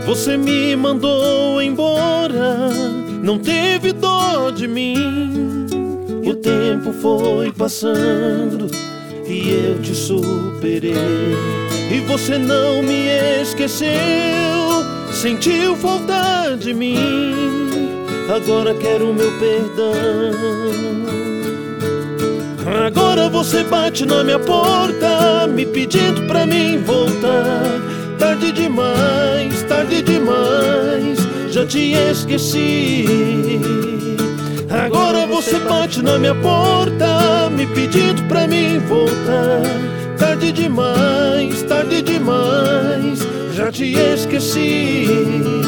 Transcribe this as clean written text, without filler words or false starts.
Você me mandou embora, não teve dó de mim. O tempo foi passando e eu te superei. E você não me esqueceu, sentiu falta de mim. Agora quero o meu perdão. Agora você bate na minha porta, me pedindo pra mim voltar. Tarde demais, já te esqueci. Agora você bate na minha porta, me pedindo pra mim voltar. Tarde demais, já te esqueci.